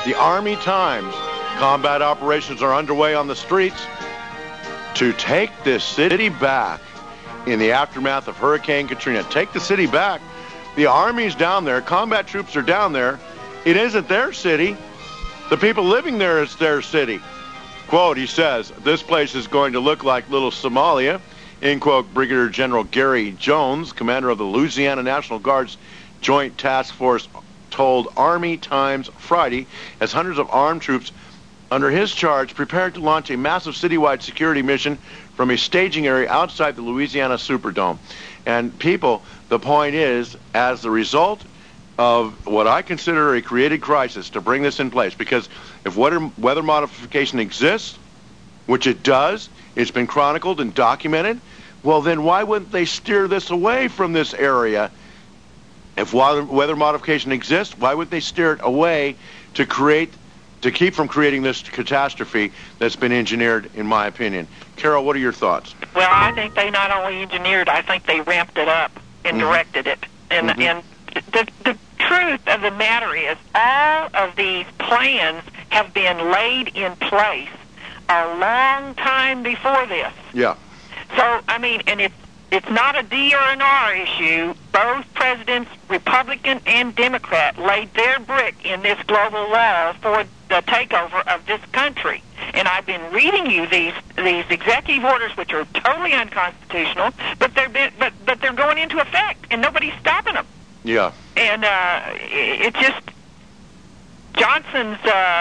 The Army Times. Combat operations are underway on the streets to take this city back in the aftermath of Hurricane Katrina. Take the city back. The Army's down there. Combat troops are down there. It isn't their city. The people living there is their city. Quote, he says, this place is going to look like little Somalia. End quote, Brigadier General Gary Jones, commander of the Louisiana National Guard's Joint Task Force, told Army Times Friday as hundreds of armed troops under his charge prepared to launch a massive citywide security mission from a staging area outside the Louisiana Superdome. And people, the point is, as the result of what I consider a created crisis to bring this in place, because if weather modification exists, which it does, it's been chronicled and documented, well then why wouldn't they steer this away from this area? If weather modification exists, why would they steer it away to keep from creating this catastrophe that's been engineered, in my opinion? Carol, what are your thoughts? Well, I think they not only engineered, I think they ramped it up and directed it. And the truth of the matter is all of these plans have been laid in place a long time before this. Yeah. So, I mean, and it's not a D or an R issue. Both presidents, Republican and Democrat, laid their brick in this global law for the takeover of this country. And I've been reading you these executive orders, which are totally unconstitutional, but they're going into effect, and nobody's stopping them. Yeah. And it just Johnson's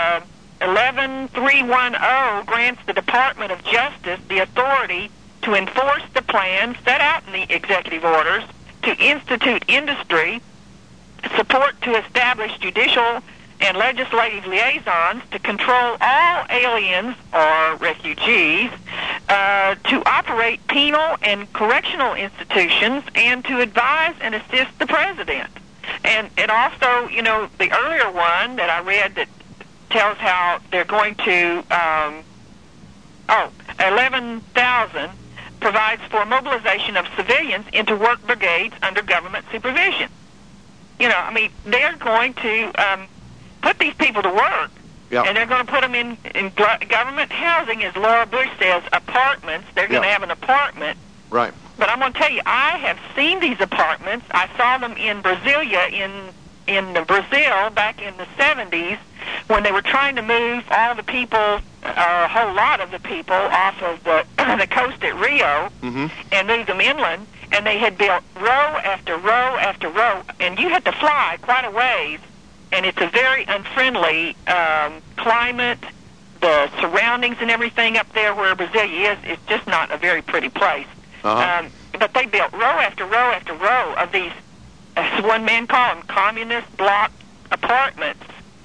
11310 grants the Department of Justice the authority to enforce the plan set out in the executive orders, to institute industry, support to establish judicial and legislative liaisons, to control all aliens or refugees, to operate penal and correctional institutions, and to advise and assist the president. And also, you know, the earlier one that I read that tells how they're going to, 11,000 provides for mobilization of civilians into work brigades under government supervision. You know, I mean, they're going to put these people to work, and they're going to put them in government housing, as Laura Bush says, apartments. They're going to have an apartment. Right. But I'm going to tell you, I have seen these apartments. I saw them in Brasilia, in Brazil, back in the 70s, when they were trying to move all the people, a whole lot of the people, off of the coast at Rio, and move them inland. And they had built row after row after row, and you had to fly quite a ways. And it's a very unfriendly climate. The surroundings and everything up there where Brasilia is, it's just not a very pretty place. But they built row after row after row of these, as one man called them, communist block apartments.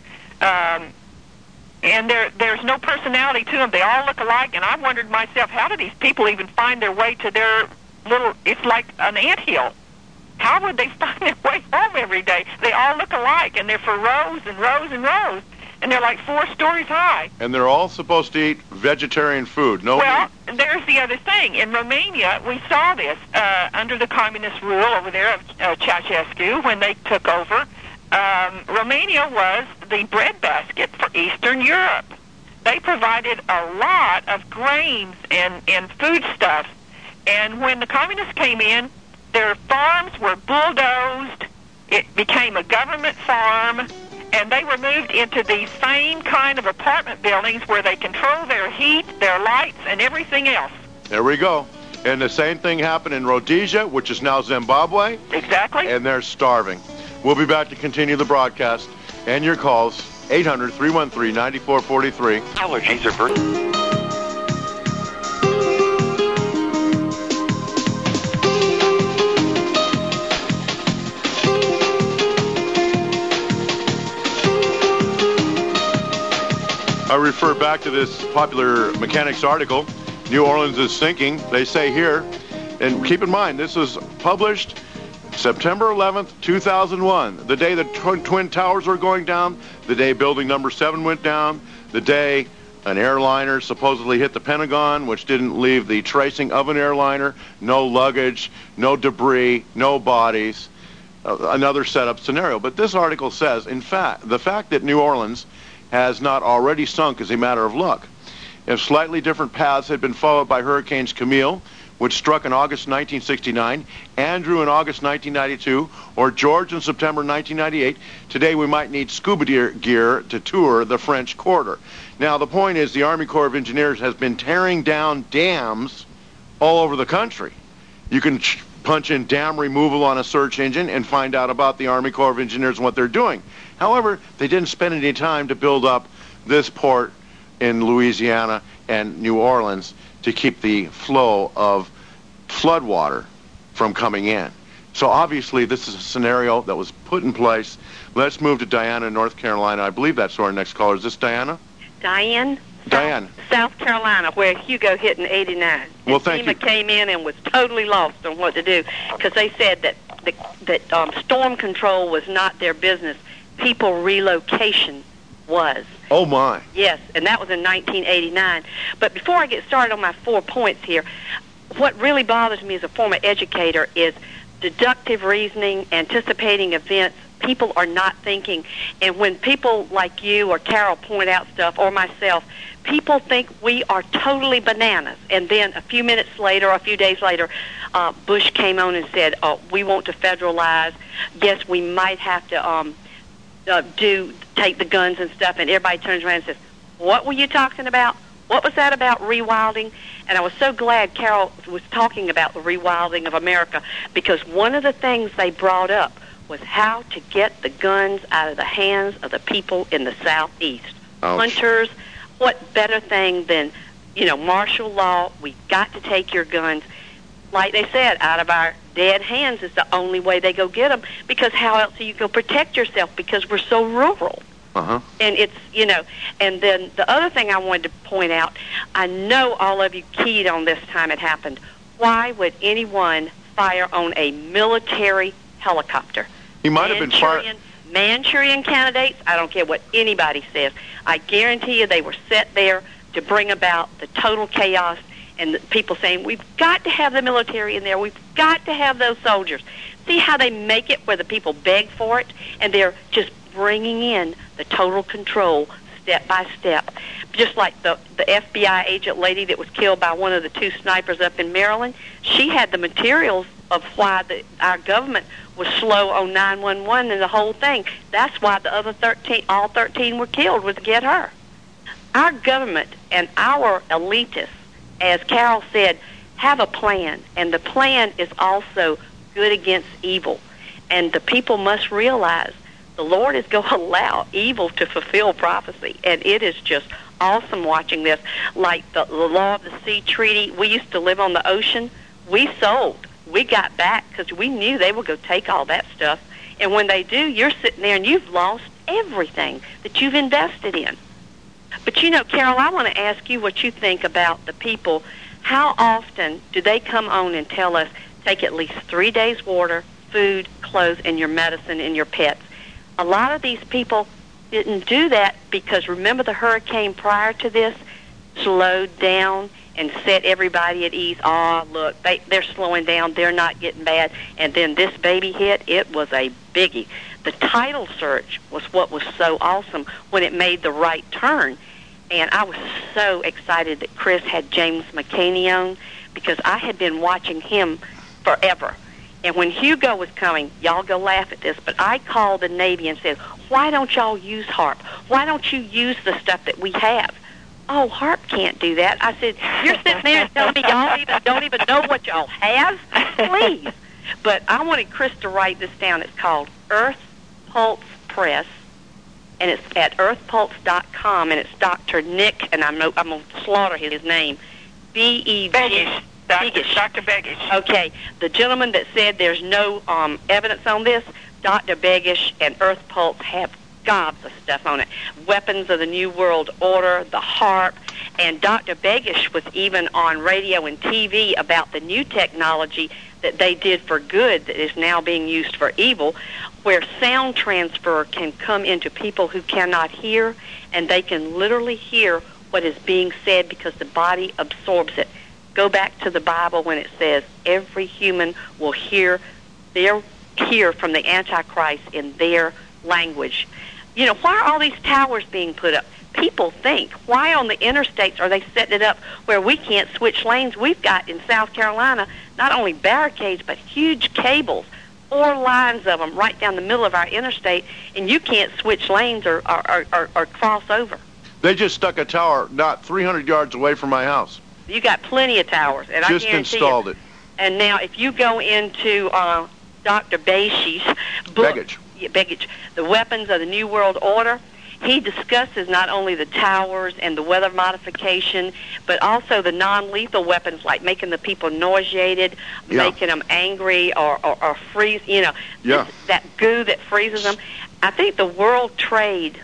And there's no personality to them. They all look alike. And I wondered myself, how do these people even find their way to their little, it's like an anthill. How would they find their way home every day? They all look alike, and they're for rows and rows and rows. And they're like 4 stories high. And they're all supposed to eat vegetarian food. No well, meat. There's the other thing. In Romania, we saw this under the communist rule over there of Ceausescu when they took over. Romania was the breadbasket for Eastern Europe. They provided a lot of grains and foodstuffs. And when the communists came in, their farms were bulldozed. It became a government farm. And they were moved into these same kind of apartment buildings where they control their heat, their lights, and everything else. There we go. And the same thing happened in Rhodesia, which is now Zimbabwe. Exactly. And they're starving. We'll be back to continue the broadcast and your calls, 800-313-9443. Allergies are first. I refer back to this popular mechanics article, New Orleans is sinking, they say here. And keep in mind, this was published September 11th, 2001, the day the Twin Towers were going down, the day building number 7 went down, the day an airliner supposedly hit the Pentagon, which didn't leave the tracing of an airliner, no luggage, no debris, no bodies, another setup scenario. But this article says, in fact, the fact that New Orleans has not already sunk as a matter of luck. If slightly different paths had been followed by Hurricanes Camille, which struck in August 1969, Andrew in August 1992, or George in September 1998, today we might need scuba gear to tour the French Quarter. Now, the point is the Army Corps of Engineers has been tearing down dams all over the country. You can punch in dam removal on a search engine and find out about the Army Corps of Engineers and what they're doing. However, they didn't spend any time to build up this port in Louisiana and New Orleans to keep the flow of floodwater from coming in. So obviously this is a scenario that was put in place. Let's move to Diana in North Carolina. I believe that's our next caller. Is this Diana? Diane? Diane. South Carolina, where Hugo hit in 89. Well, thank FEMA you. came in and was totally lost on what to do because they said that storm control was not their business. People relocation was. Oh, my. Yes, and that was in 1989. But before I get started on my 4 points here, what really bothers me as a former educator is deductive reasoning, anticipating events. People are not thinking. And when people like you or Carol point out stuff, or myself, people think we are totally bananas. And then a few minutes later, or a few days later, Bush came on and said, we want to federalize. Yes, we might have to take the guns and stuff. And everybody turns around and says, what were you talking about? What was that about rewilding? And I was so glad Carol was talking about the rewilding of America, because one of the things they brought up was how to get the guns out of the hands of the people in the Southeast. Ouch. Hunters, what better thing than, martial law? We've got to take your guns. Like they said, out of our dead hands is the only way they go get them, because how else are you going to protect yourself, because we're so rural. Uh-huh. And it's, and then the other thing I wanted to point out, I know all of you keyed on this time it happened. Why would anyone fire on a military helicopter? He might have been fired. Manchurian candidates, I don't care what anybody says. I guarantee you they were set there to bring about the total chaos, and the people saying, we've got to have the military in there. We've got to have those soldiers. See how they make it where the people beg for it, and they're just bringing in the total control step by step. Just like the FBI agent lady that was killed by one of the 2 snipers up in Maryland, she had the materials of why our government was slow on 911 and the whole thing. That's why the other all 13 were killed, was to get her. Our government and our elitists, as Carol said, have a plan, and the plan is also good against evil. And the people must realize the Lord is going to allow evil to fulfill prophecy, and it is just awesome watching this. Like the Law of the Sea Treaty, we used to live on the ocean. We sold. We got back because we knew they would go take all that stuff. And when they do, you're sitting there and you've lost everything that you've invested in. But Carol, I want to ask you what you think about the people. How often do they come on and tell us, take at least 3 days' water, food, clothes, and your medicine and your pets? A lot of these people didn't do that because, remember, the hurricane prior to this slowed down and set everybody at ease. Look, they're slowing down. They're not getting bad. And then this baby hit. It was a biggie. The title search was what was so awesome when it made the right turn. And I was so excited that Chris had James McCaney on, because I had been watching him forever. And when Hugo was coming, y'all go laugh at this, but I called the Navy and said, why don't y'all use HARP? Why don't you use the stuff that we have? Oh, HARP can't do that. I said, you're sitting there and telling me y'all don't even know what y'all have? Please. But I wanted Chris to write this down. It's called Earth Pulse Press, and it's at earthpulse.com, and it's Dr. Nick, and I'm going to slaughter his name, B-E-G. Dr. Beggish. Okay, the gentleman that said there's no evidence on this, Dr. Beggish and Earth Pulse have gobs of stuff on it. Weapons of the New World Order, the HARP, and Dr. Beggish was even on radio and TV about the new technology that they did for good that is now being used for evil, where sound transfer can come into people who cannot hear, and they can literally hear what is being said because the body absorbs it. Go back to the Bible when it says every human will hear from the Antichrist in their language. You know, why are all these towers being put up? People think, why on the interstates are they setting it up where we can't switch lanes? We've got in South Carolina not only barricades but huge cables, 4 lines of them right down the middle of our interstate, and you can't switch lanes or cross over. They just stuck a tower not 300 yards away from my house. You got plenty of towers, and just I guarantee installed you, it. And now, if you go into Dr. Begich, Begich, The Weapons of the New World Order, he discusses not only the towers and the weather modification, but also the non-lethal weapons, like making the people nauseated, making them angry, or freeze, that goo that freezes them. I think the World Trade,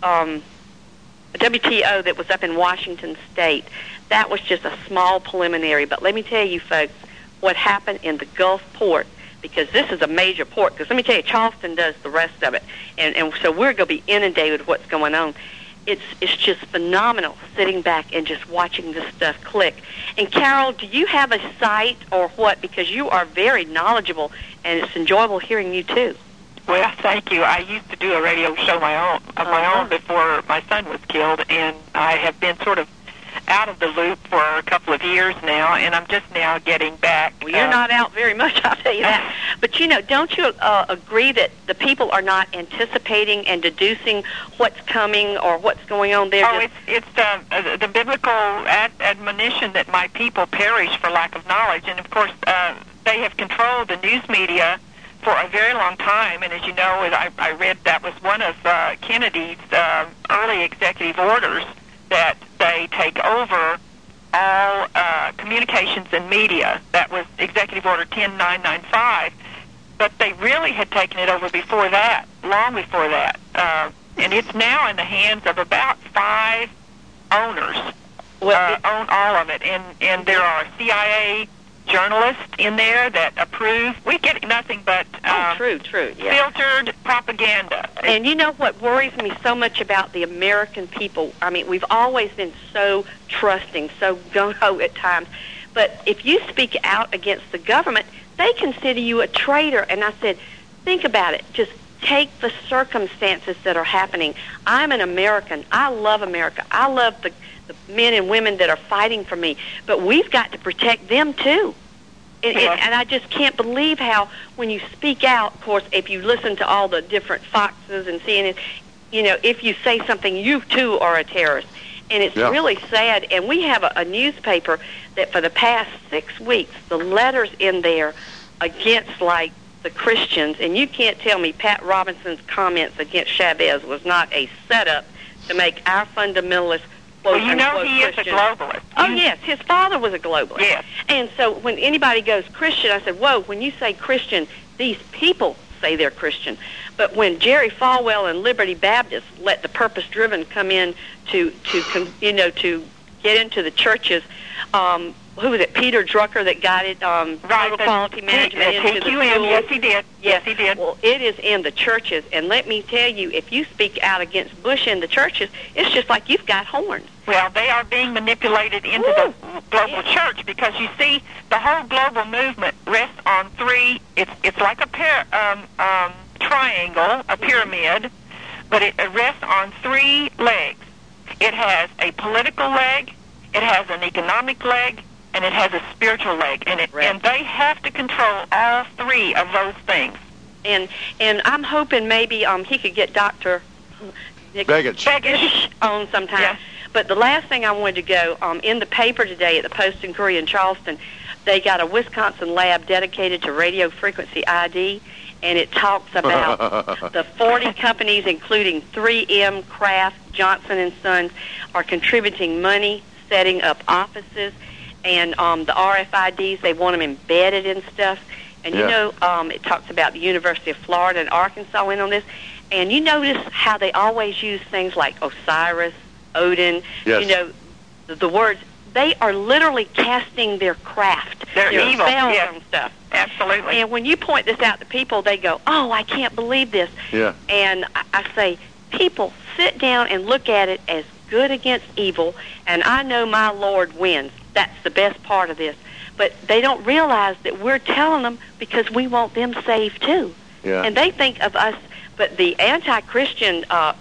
WTO, that was up in Washington State, that was just a small preliminary. But let me tell you, folks, what happened in the Gulf port, because this is a major port, because let me tell you, Charleston does the rest of it, and so we're going to be inundated with what's going on. It's just phenomenal sitting back and just watching this stuff click. And Carol, do you have a site or what? Because you are very knowledgeable, and it's enjoyable hearing you too. Well, thank you. I used to do a radio show of my own before my son was killed, and I have been sort of out of the loop for a couple of years now, and I'm just now getting back. Well, you're not out very much, I'll tell you that. But, don't you agree that the people are not anticipating and deducing what's coming or what's going on there? Oh, it's the biblical admonition that my people perish for lack of knowledge, and, of course, they have controlled the news media for a very long time, and as you know, I read that was one of Kennedy's early executive orders, that they take over all communications and media. That was Executive Order 10995. But they really had taken it over before that, long before that. And it's now in the hands of about 5 owners, own all of it. And there are CIA journalists in there that approve. We get nothing but true, filtered propaganda. And you know what worries me so much about the American people? I mean, we've always been so trusting, so gung-ho at times. But if you speak out against the government, they consider you a traitor. And I said, think about it. Just take the circumstances that are happening. I'm an American. I love America. I love the men and women that are fighting for me. But we've got to protect them, too. And I just can't believe how, when you speak out, of course, if you listen to all the different Foxes and CNN, if you say something, you, too, are a terrorist. And it's really sad. And we have a newspaper that for the past 6 weeks, the letters in there against, like, the Christians, and you can't tell me Pat Robinson's comments against Chavez was not a setup to make our fundamentalists, well, he is a globalist. Oh, yes. His father was a globalist. Yes. And so when anybody goes Christian, I said, whoa, when you say Christian, these people say they're Christian. But when Jerry Falwell and Liberty Baptist let the purpose-driven come in to get into the churches, who was it, Peter Drucker that got it, total quality management into the schools? Yes, he did. Yes, he did. Well, it is in the churches. And let me tell you, if you speak out against Bush in the churches, it's just like you've got horns. Well, they are being manipulated into the global church, because you see, the whole global movement rests on 3. It's like a triangle, a pyramid, but it rests on 3 legs. It has a political leg, it has an economic leg, and it has a spiritual leg, and they have to control all 3 of those things. And I'm hoping maybe he could get Dr. Begich on sometime. Yeah. But the last thing I wanted to go, in the paper today at the Post and Courier in Charleston, they got a Wisconsin lab dedicated to radio frequency ID, and it talks about the 40 companies, including 3M, Kraft, Johnson & Sons, are contributing money, setting up offices, and the RFIDs, they want them embedded in stuff. And, it talks about the University of Florida and Arkansas in on this. And you notice how they always use things like Osiris, Odin, the words. They are literally casting their craft, their evil spells on stuff. Absolutely. And when you point this out to people, they go, oh, I can't believe this. Yeah. And I say, people, sit down and look at it as good against evil, and I know my Lord wins. That's the best part of this. But they don't realize that we're telling them because we want them saved too. Yeah. And they think of us, but the anti-Christian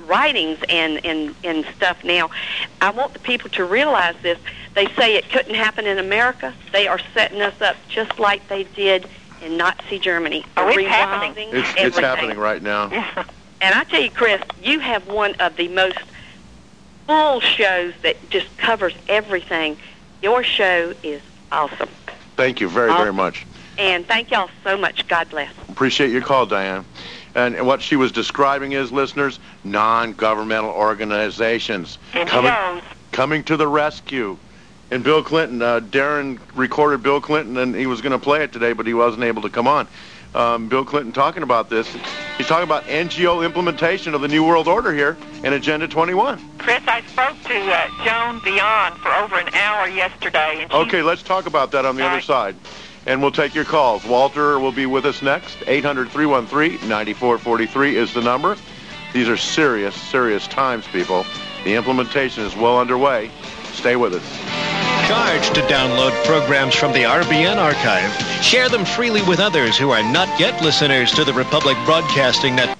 writings and stuff now. I want the people to realize this. They say it couldn't happen in America. They are setting us up just like they did in Nazi Germany. Oh, it's happening. It's happening right now. And I tell you, Chris, you have one of the most full shows that just covers everything. Your show is awesome. Thank you very, very much. And thank y'all so much. God bless. Appreciate your call, Diane. And what she was describing is, listeners, non-governmental organizations coming to the rescue. And Bill Clinton, Darren recorded Bill Clinton, and he was going to play it today, but he wasn't able to come on. Bill Clinton talking about this. He's talking about NGO implementation of the New World Order here in Agenda 21. Chris, I spoke to Joan Beyond for over an hour yesterday. And okay, let's talk about that on the other side. And we'll take your calls. Walter will be with us next. 800-313-9443 is the number. These are serious, serious times, people. The implementation is well underway. Stay with us. Charge to download programs from the RBN archive. Share them freely with others who are not yet listeners to the Republic Broadcasting Network.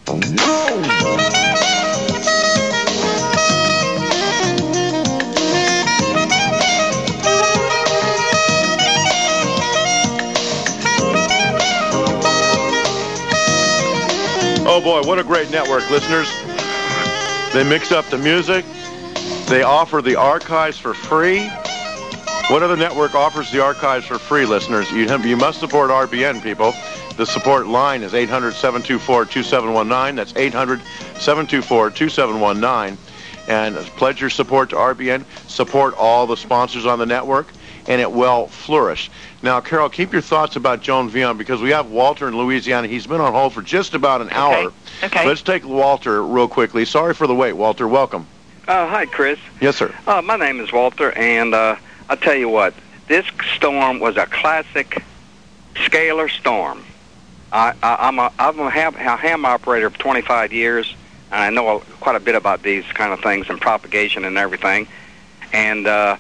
Oh boy, what a great network, listeners. They mix up the music. They offer the archives for free. What other network offers the archives for free, listeners? You must support RBN, people. The support line is 800-724-2719. That's 800-724-2719. And pledge your support to RBN. Support all the sponsors on the network, and it will flourish. Now, Carol, keep your thoughts about Joan Vion, because we have Walter in Louisiana. He's been on hold for just about an hour. Okay. Let's take Walter real quickly. Sorry for the wait, Walter. Welcome. Hi, Chris. Yes, sir. My name is Walter, and I'll tell you what. This storm was a classic scalar storm. I'm a ham operator for 25 years, and I know quite a bit about these kind of things and propagation and everything. And I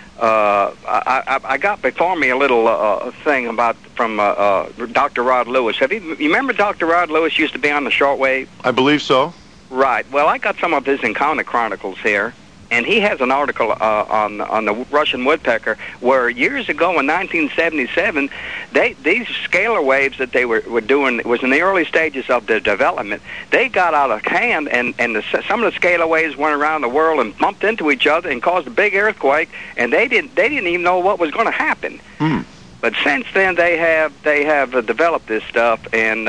got before me a little thing from Dr. Rod Lewis. You remember Dr. Rod Lewis used to be on the shortwave? I believe so. Right. Well, I got some of his encounter chronicles here, and he has an article on the Russian woodpecker where years ago in 1977, these scalar waves that they were doing, it was in the early stages of their development. They got out of hand, and some of the scalar waves went around the world and bumped into each other and caused a big earthquake, and they didn't even know what was going to happen. But since then, they have developed this stuff, and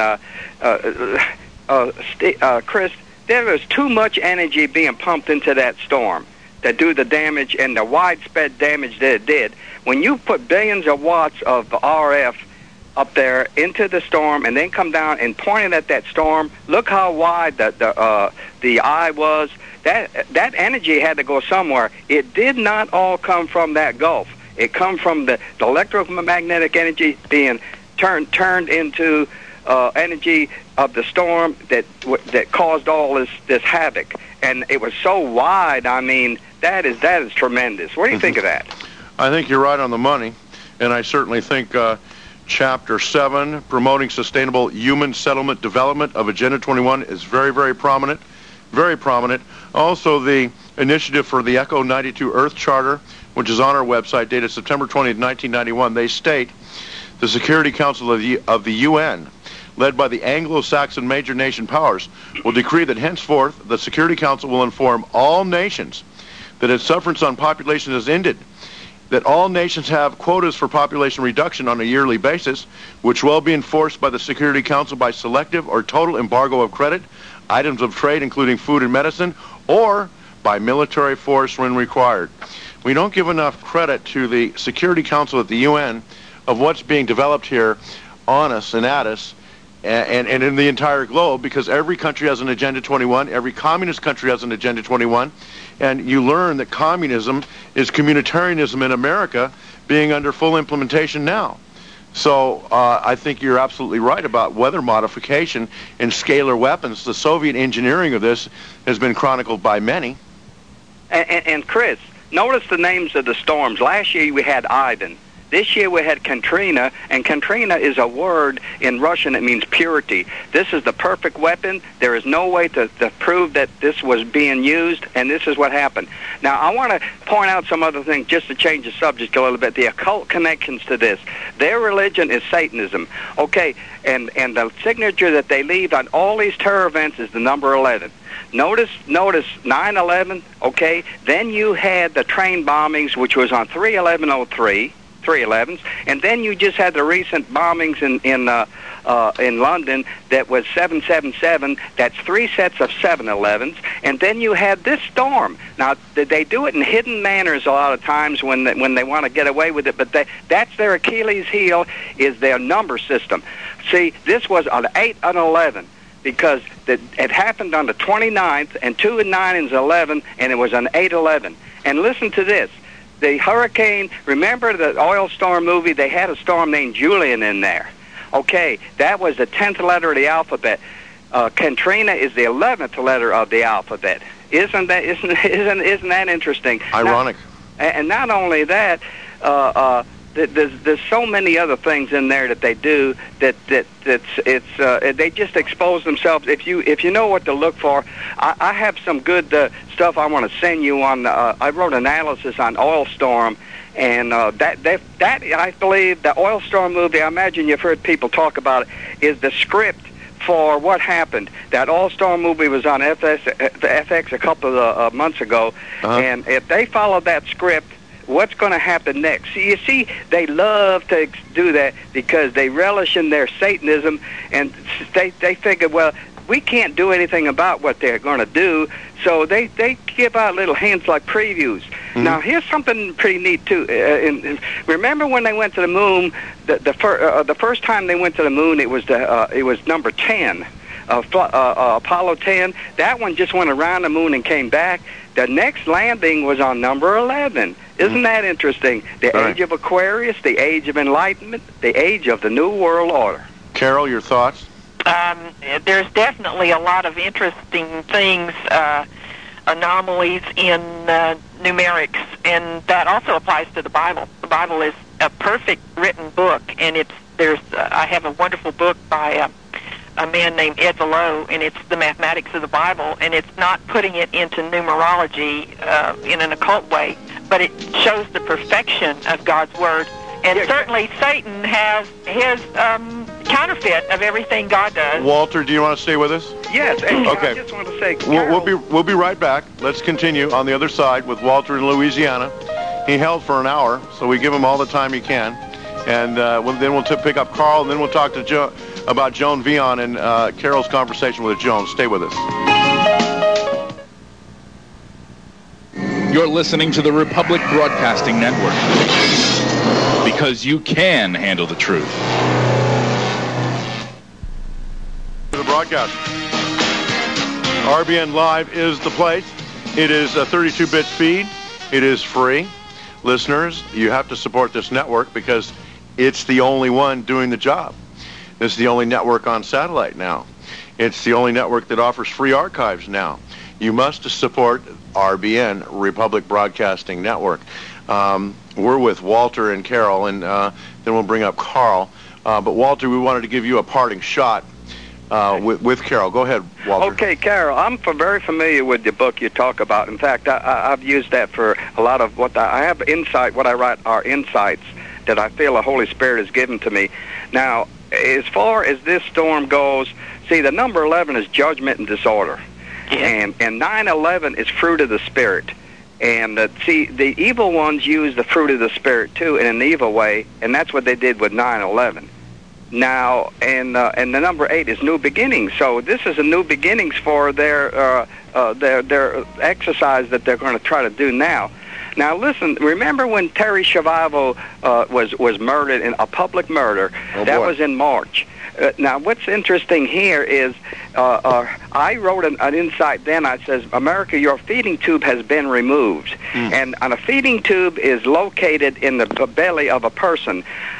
Chris, there was too much energy being pumped into that storm to do the damage and the widespread damage that it did. When you put billions of watts of RF up there into the storm and then come down and point it at that storm, look how wide the eye was. That energy had to go somewhere. It did not all come from that Gulf. It come from the electromagnetic energy being turned into energy of the storm that caused all this havoc, and it was so wide. I mean, that is tremendous. What do you think of that? I think you're right on the money, and I certainly think Chapter 7, promoting sustainable human settlement development of Agenda 21, is very, very prominent. Very prominent. Also, the initiative for the Echo 92 Earth Charter, which is on our website, dated September 20th, 1991, they state the Security Council of the UN, led by the Anglo-Saxon major nation powers, will decree that henceforth the Security Council will inform all nations that its sufferance on population has ended, that all nations have quotas for population reduction on a yearly basis, which will be enforced by the Security Council by selective or total embargo of credit, items of trade including food and medicine, or by military force when required. We don't give enough credit to the Security Council at the UN of what's being developed here on us and at us, and in the entire globe, because every country has an Agenda 21, every communist country has an Agenda 21, and you learn that communism is communitarianism in America being under full implementation now. So I think you're absolutely right about weather modification and scalar weapons. The Soviet engineering of this has been chronicled by many. And Chris, notice the names of the storms. Last year we had Ivan. This year we had Katrina, and Katrina is a word in Russian that means purity. This is the perfect weapon. There is no way to prove that this was being used, and this is what happened. Now, I want to point out some other things just to change the subject a little bit. The occult connections to this. Their religion is Satanism. Okay, and the signature that they leave on all these terror events is the number 11. Notice 9/11, okay? Then you had the train bombings, which was on 3/11/03, 3/11s, and then you just had the recent bombings in London that was 7/77. That's 3 sets of 7/11s, and then you had this storm. Now they do it in hidden manners a lot of times when they want to get away with it, but that's their Achilles heel, is their number system. See, this was an 8 and 11. Because it happened on the 29th, and 2 and 9 is 11, and it was an 8/11. And listen to this. The hurricane, remember the oil storm movie? They had a storm named Julian in there. Okay, that was the 10th letter of the alphabet. Katrina is the 11th letter of the alphabet. Isn't that interesting? Ironic. And not only that, there's so many other things in there that they do they just expose themselves. If you know what to look for, I have some good stuff I want to send you on. I wrote analysis on Oil Storm, and that I believe the Oil Storm movie. I imagine you've heard people talk about it. Is the script for what happened. That Oil Storm movie was on FX a couple of months ago, and if they follow that script, what's going to happen next? You see, they love to do that because they relish in their Satanism, and they figure, well, we can't do anything about what they're going to do, so they give out little hints like previews. Mm-hmm. Now, here's something pretty neat, too. Remember when they went to the moon, the first time they went to the moon, it was number 10. Apollo 10, that one just went around the moon and came back. The next landing was on number 11. Isn't that interesting? The age of Aquarius, the age of enlightenment, the age of the New World Order. Carol, your thoughts? There's definitely a lot of interesting things, anomalies in numerics, and that also applies to the Bible. The Bible is a perfect written book, and I have a wonderful book by a man named Ed Vallow, and it's the mathematics of the Bible, and it's not putting it into numerology in an occult way, but it shows the perfection of God's Word. And certainly Satan has his counterfeit of everything God does. Walter, do you want to stay with us? Yes. Okay. I just want to say, Carol, we'll be right back. Let's continue on the other side with Walter in Louisiana. He held for an hour, so we give him all the time he can. And then we'll pick up Carl, and then we'll talk to about Joan Vion and Carol's conversation with Joan. Stay with us. You're listening to the Republic Broadcasting Network, because you can handle the truth. The broadcast. RBN Live is the place. It is a 32-bit feed. It is free. Listeners, you have to support this network because it's the only one doing the job. This is the only network on satellite now. It's the only network that offers free archives now. You must support RBN, Republic Broadcasting Network. We're with Walter and Carol, and then we'll bring up Carl. But Walter, we wanted to give you a parting shot with Carol. Go ahead, Walter. Okay, Carol, I'm very familiar with the book you talk about. In fact, I've used that for a lot of I have insight. What I write are insights that I feel the Holy Spirit has given to me. Now, as far as this storm goes, see, the number 11 is judgment and disorder. Yeah. And 9/11 is fruit of the Spirit. And see, the evil ones use the fruit of the Spirit, too, in an evil way, and that's what they did with 9/11. Now, and the number 8 is new beginnings. So this is a new beginnings for their exercise that they're going to try to do now. Now, listen, remember when Terry Schiavo was murdered in a public murder? That was in March. Now, what's interesting here is I wrote an insight then. I says, America, your feeding tube has been removed. And a feeding tube is located in the belly of a person.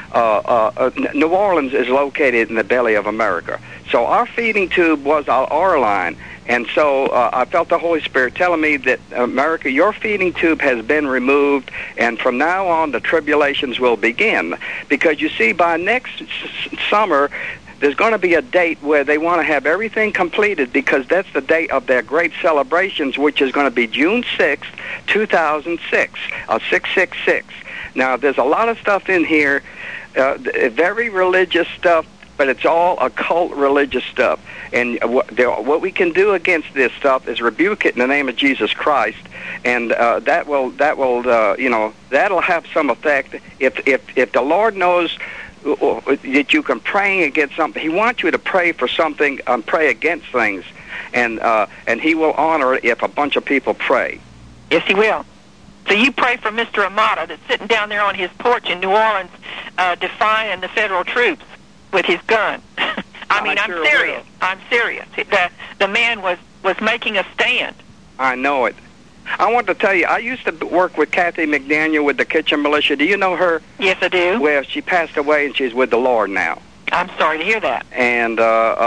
New Orleans is located in the belly of America. So our feeding tube was our line. And so I felt the Holy Spirit telling me that, America, your feeding tube has been removed, and from now on the tribulations will begin. Because, you see, by next summer, there's going to be a date where they want to have everything completed, because that's the date of their great celebrations, which is going to be June 6th, 2006, 666. Now, there's a lot of stuff in here, very religious stuff, but it's all occult religious stuff. And what we can do against this stuff is rebuke it in the name of Jesus Christ, and that will that'll have some effect. If the Lord knows that you can pray against something, He wants you to pray for something, pray against things, and He will honor it if a bunch of people pray. Yes, He will. So you pray for Mr. Amata that's sitting down there on his porch in New Orleans, defying the federal troops with his gun. I'm serious. I'm serious. The man was making a stand. I know it. I want to tell you, I used to work with Kathy McDaniel with the Kitchen Militia. Do you know her? Yes, I do. Well, she passed away, and she's with the Lord now. I'm sorry to hear that. And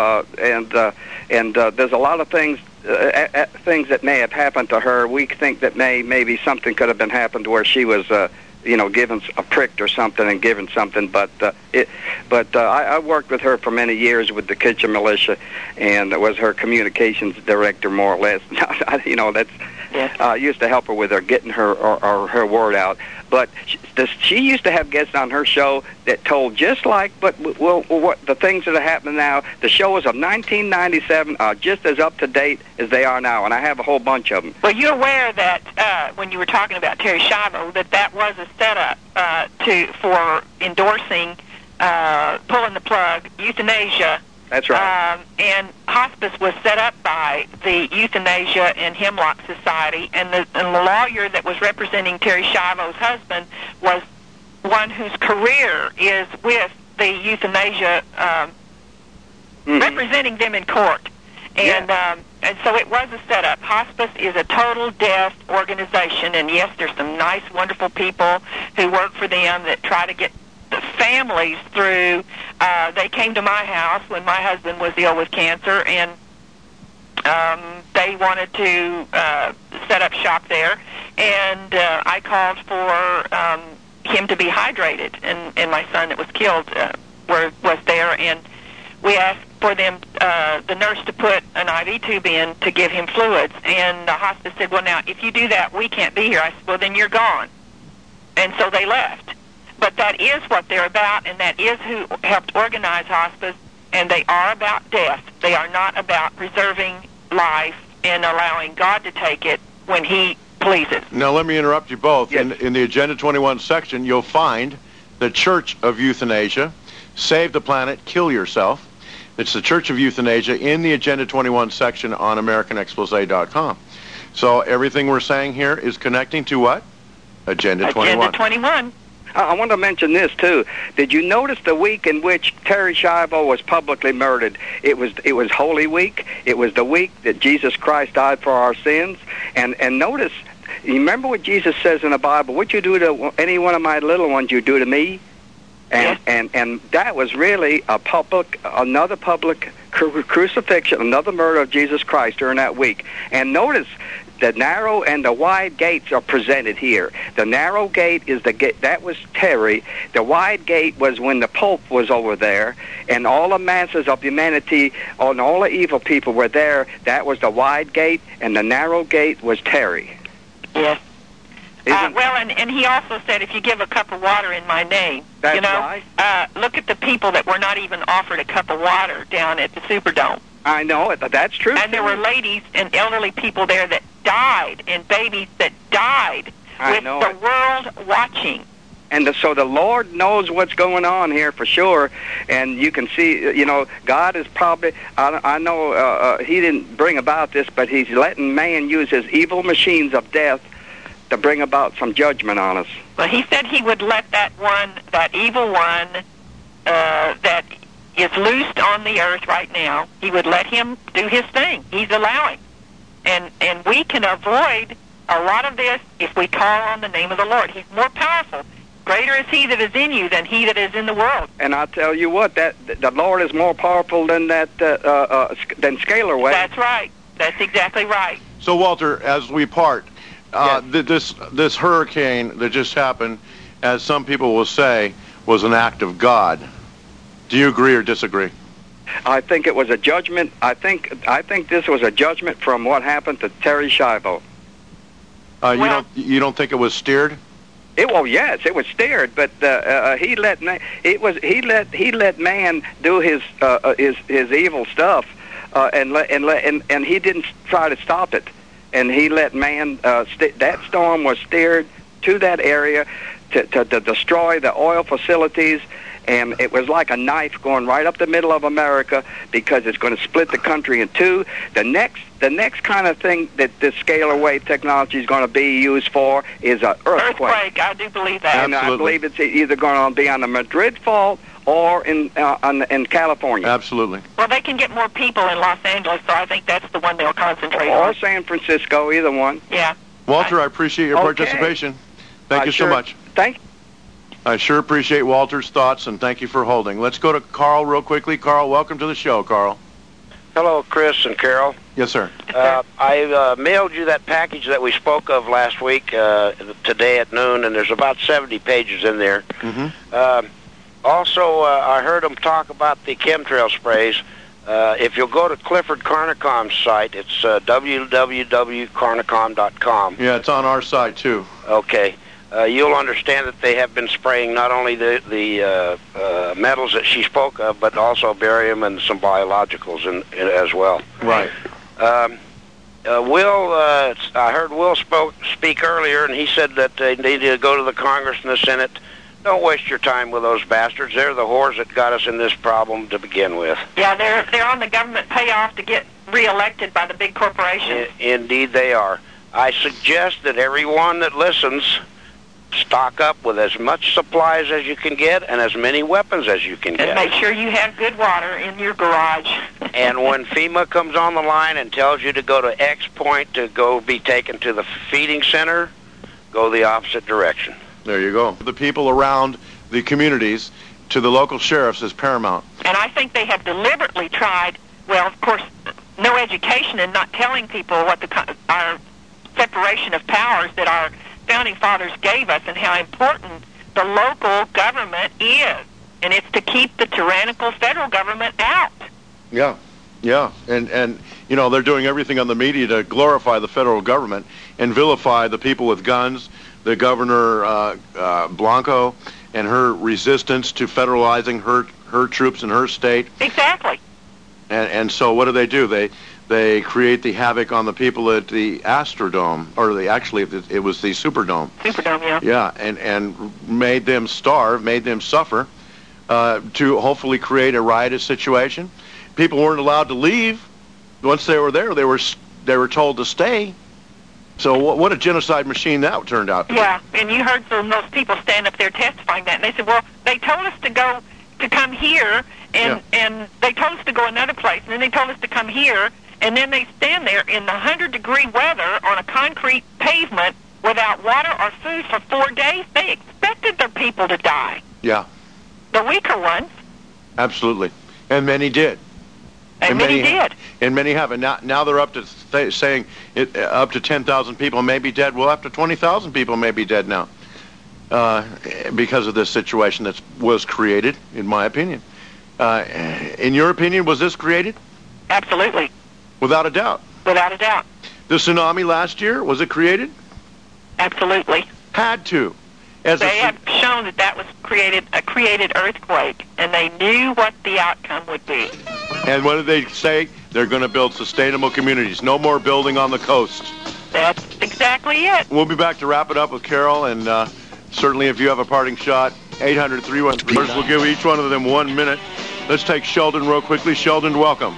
there's a lot of things that may have happened to her. We think that maybe something could have been happened where she was given a pricked or something and given something, but I worked with her for many years with the Kitchen Militia, and was her communications director, more or less. I used to help her with her getting her word out. But she used to have guests on her show that told what the things that are happening now. The shows of 1997 are just as up to date as they are now, and I have a whole bunch of them. Well, you're aware that when you were talking about Terry Schiavo, that was a setup for endorsing, pulling the plug, euthanasia. That's right. And hospice was set up by the Euthanasia and Hemlock Society, and the lawyer that was representing Terry Schiavo's husband was one whose career is with the euthanasia, representing them in court. And so it was a setup. Hospice is a total death organization, and yes, there's some nice, wonderful people who work for them that try to get the families through. They came to my house when my husband was ill with cancer, and they wanted to set up shop there, and I called for him to be hydrated, and my son that was killed was there, and we asked for them, the nurse, to put an IV tube in to give him fluids, and the hospice said, well, now, if you do that, we can't be here. I said, well, then you're gone. And so they left. But that is what they're about, and that is who helped organize hospice, and they are about death. They are not about preserving life and allowing God to take it when He pleases. Now, let me interrupt you both. Yes. In the Agenda 21 section, you'll find the Church of Euthanasia, Save the Planet, Kill Yourself. It's the Church of Euthanasia in the Agenda 21 section on AmericanExpose.com. So everything we're saying here is connecting to what? Agenda 21. Agenda 21. I want to mention this too. Did you notice the week in which Terry Schiavo was publicly murdered? It was Holy Week. It was the week that Jesus Christ died for our sins. And notice, you remember what Jesus says in the Bible? What you do to any one of my little ones, you do to me. And that was really another public crucifixion, another murder of Jesus Christ during that week. And notice, the narrow and the wide gates are presented here. The narrow gate is the gate. That was Terry. The wide gate was when the Pope was over there, and all the masses of humanity and all the evil people were there. That was the wide gate, and the narrow gate was Terry. Yes. And he also said, if you give a cup of water in my name, that's right. Look at the people that were not even offered a cup of water down at the Superdome. I know it. That's true. And there were ladies and elderly people there that died, and babies that died, with the world watching. And so the Lord knows what's going on here for sure, and you can see, God is probably, I know He didn't bring about this, but He's letting man use his evil machines of death to bring about some judgment on us. Well, He said He would let that evil one that is loosed on the earth right now, He would let him do his thing. He's allowing. And we can avoid a lot of this if we call on the name of the Lord. He's more powerful. greater is he that is in you than he that is in the world. And I tell you what, that the Lord is more powerful than that than scalar wave. That's right. That's exactly right. So, Walter, as we part, this hurricane that just happened, as some people will say, was an act of God. Do you agree or disagree? I think it was a judgment. I think this was a judgment from what happened to Terry Schiavo. You don't think it was steered? Yes, it was steered, but he let man do his evil stuff, and he didn't try to stop it, and he let man. That storm was steered to that area to destroy the oil facilities. And it was like a knife going right up the middle of America, because it's going to split the country in two. The next kind of thing that this scalar wave technology is going to be used for is an earthquake. I do believe that. And I believe it's either going to be on the Madrid fault or in California. Absolutely. Well, they can get more people in Los Angeles, so I think that's the one they'll concentrate on. Or San Francisco, either one. Yeah. Walter, I appreciate your participation. Thank you so much. Thank you. I sure appreciate Walter's thoughts, and thank you for holding. Let's go to Carl real quickly. Carl, welcome to the show, Carl. Hello, Chris and Carol. Yes, sir. I mailed you that package that we spoke of last week, today at noon, and there's about 70 pages in there. Mm-hmm. Also, I heard them talk about the chemtrail sprays. If you'll go to Clifford Carnicom's site, it's www.carnicom.com. Yeah, it's on our site, too. Okay. You'll understand that they have been spraying not only the metals that she spoke of, but also barium and some biologicals in as well. Right. Will, I heard Will speak earlier, and he said that they need to go to the Congress and the Senate. Don't waste your time with those bastards. They're the whores that got us in this problem to begin with. Yeah, they're on the government payoff to get reelected by the big corporations. Indeed they are. I suggest that everyone that listens stock up with as much supplies as you can get and as many weapons as you can get. And make sure you have good water in your garage. And when FEMA comes on the line and tells you to go to X point to go be taken to the feeding center, go the opposite direction. There you go. The people around the communities to the local sheriffs is paramount. And I think they have deliberately tried, well, of course, no education and not telling people what our separation of powers that our founding fathers gave us and how important the local government is. And it's to keep the tyrannical federal government out. Yeah. And you know, they're doing everything on the media to glorify the federal government and vilify the people with guns, the Governor Blanco and her resistance to federalizing her troops in her state. Exactly. And so what do? They create the havoc on the people at the Astrodome, or it was the Superdome. Superdome, yeah. Yeah, and made them starve, made them suffer, to hopefully create a riotous situation. People weren't allowed to leave. Once they were there, they were told to stay. So what a genocide machine that turned out to be. Yeah, and you heard those people stand up there testifying that, and they said, well, they told us to come here, and they told us to go another place, and then they told us to come here, and then they stand there in the 100-degree weather on a concrete pavement without water or food for 4 days. They expected their people to die. Yeah. The weaker ones. Absolutely. And many did. And many did. And many have. And now they're up to saying up to 10,000 people may be dead. Well, up to 20,000 people may be dead now because of this situation that was created, in my opinion. In your opinion, was this created? Absolutely. Without a doubt. Without a doubt. The tsunami last year, was it created? Absolutely. Had to. They have shown that was a created earthquake, and they knew what the outcome would be. And what did they say? They're going to build sustainable communities. No more building on the coast. That's exactly it. We'll be back to wrap it up with Carol, and certainly if you have a parting shot, 800-313. We'll give each one of them 1 minute. Let's take Sheldon real quickly. Sheldon, welcome.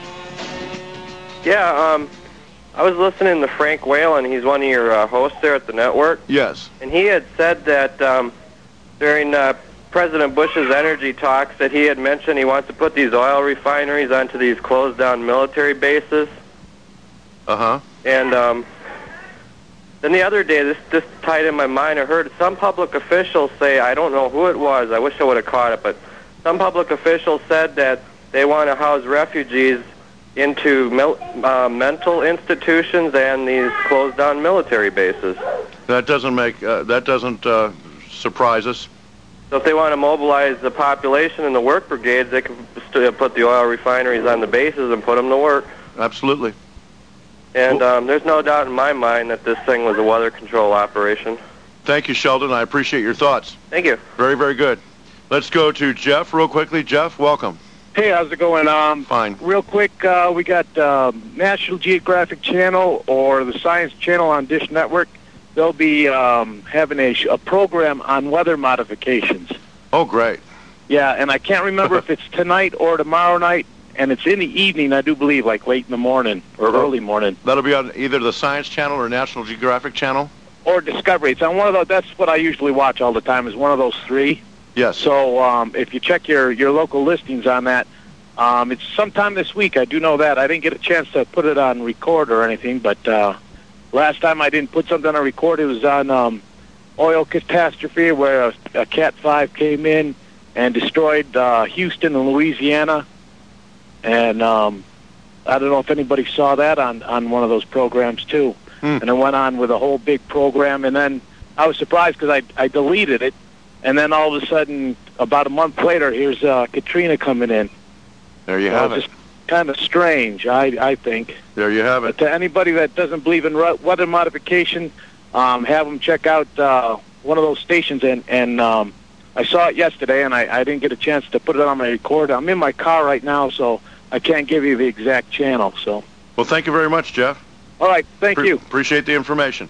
Yeah, I was listening to Frank Whalen. He's one of your hosts there at the network. Yes. And he had said that during President Bush's energy talks that he had mentioned he wants to put these oil refineries onto these closed-down military bases. Uh-huh. And Then the other day, this tied in my mind, I heard some public officials say, I don't know who it was, I wish I would have caught it, but some public officials said that they want to house refugees into mental institutions and these closed down military bases. That doesn't surprise us. So if they want to mobilize the population and the work brigades, they can put the oil refineries on the bases and put them to work. Absolutely. And there's no doubt in my mind that this thing was a weather control operation. Thank you, Sheldon. I appreciate your thoughts. Thank you. Very, very good. Let's go to Jeff real quickly. Jeff, welcome. Hey, how's it going? Fine. Real quick, we got National Geographic Channel or the Science Channel on Dish Network. They'll be having a program on weather modifications. Oh, great. Yeah, and I can't remember if it's tonight or tomorrow night, and it's in the evening, I do believe, like late in the morning or early morning. That'll be on either the Science Channel or National Geographic Channel? Or Discovery. It's on one of those. That's what I usually watch all the time, is one of those three. Yes. So if you check your local listings on that, it's sometime this week. I do know that. I didn't get a chance to put it on record or anything, but last time I didn't put something on record. It was on oil catastrophe where a Cat 5 came in and destroyed Houston and Louisiana. And I don't know if anybody saw that on one of those programs, too. And it went on with a whole big program. And then I was surprised because I deleted it. And then all of a sudden, about a month later, here's Katrina coming in. There you have it. Just kind of strange, I think. There you have it. But to anybody that doesn't believe in weather modification, have them check out one of those stations. And I saw it yesterday, and I didn't get a chance to put it on my record. I'm in my car right now, so I can't give you the exact channel. So. Well, thank you very much, Jeff. All right, thank you. Appreciate the information.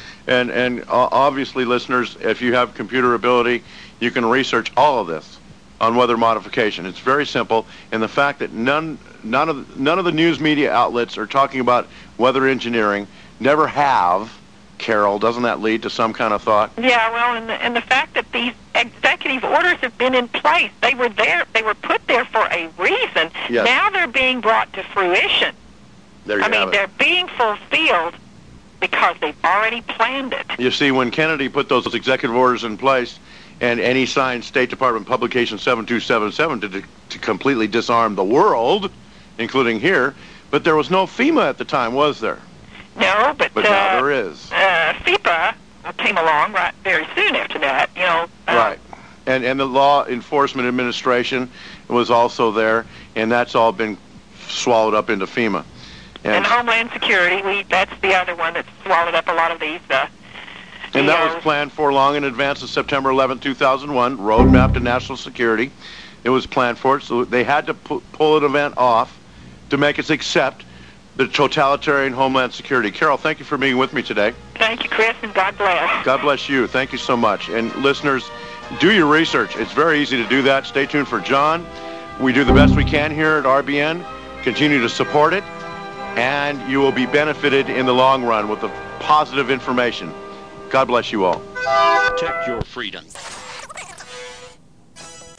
And obviously, listeners, if you have computer ability, you can research all of this on weather modification. It's very simple, and the fact that none of the news media outlets are talking about weather engineering, never have. Carol, doesn't that lead to some kind of thought? Yeah, well, and the fact that these executive orders have been in place, they were put there for a reason. Yes. Now they're being brought to fruition. There you have it. They're being fulfilled because they've already planned it. You see, when Kennedy put those executive orders in place, and he signed State Department Publication 7277 to completely disarm the world, including here, but there was no FEMA at the time, was there? No, but now there is. FEPA came along very soon after that, right. And the Law Enforcement Administration was also there, and that's all been swallowed up into FEMA. And Homeland Security, that's the other one that swallowed up a lot of these. And that was planned for long in advance of September 11, 2001, roadmap to national security. It was planned for it, so they had to pull an event off to make us accept the totalitarian Homeland Security. Carol, thank you for being with me today. Thank you, Chris, and God bless. God bless you. Thank you so much. And listeners, do your research. It's very easy to do that. Stay tuned for John. We do the best we can here at RBN. Continue to support it, and you will be benefited in the long run with the positive information. God bless you all. Protect your freedom.